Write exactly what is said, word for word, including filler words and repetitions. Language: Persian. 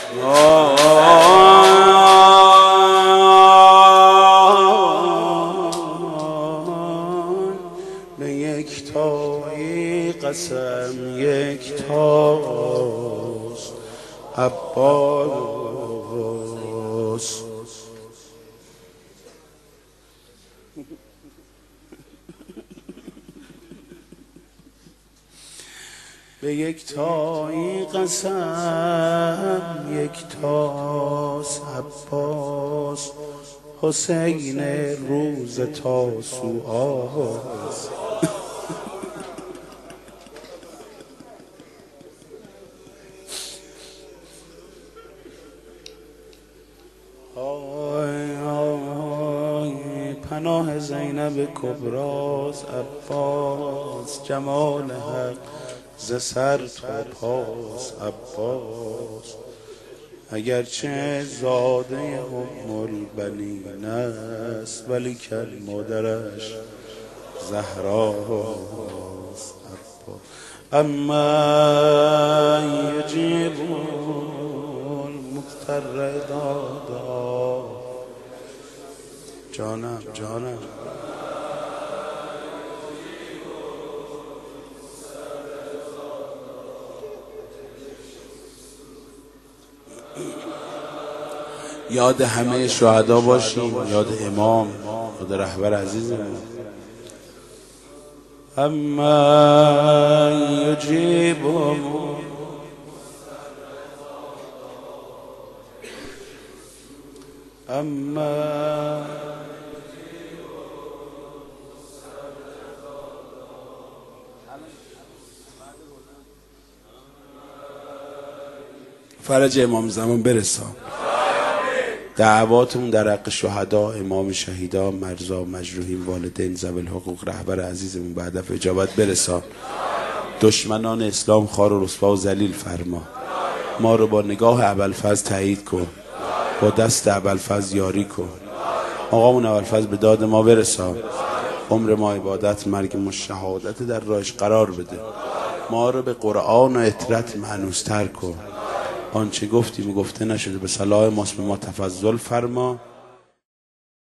به یک تایی قسم یک تاست عباس. به یک تایی قسم یک تاست عباس. حسین روز تاسوعاست. آی آی پناه زینب کبراست عباس. جمال حق ز سر تا پاس عباس. اگرچه زاده ام البنین است ولیکن مادرش زهراست عباس. اما یجیب المضطر دادا. جانم جانم یاد همه شهدا باشیم، یاد امام، یاد رهبر عزیزمون. اما یجیب اما فرج امام زمان برسان. دعواتون در حق شهدا، امام شهیدا، مرزا، مجروحین، والدین، ذوی الحقوق، رهبر عزیزمون به هدف اجابت برسان. دشمنان اسلام خوار و رسوا و ذلیل فرما. ما رو با نگاه ابوالفضل تایید کن، با دست ابوالفضل یاری کن. آقامون ابوالفضل به داد ما برسان. عمر ما عبادت، مرگ ما شهادت در راهش قرار بده. ما رو به قرآن و اطرت مانوستر کن. آنچه گفتیم و گفته نشده به صلاح ماست، به ما تفضل فرما.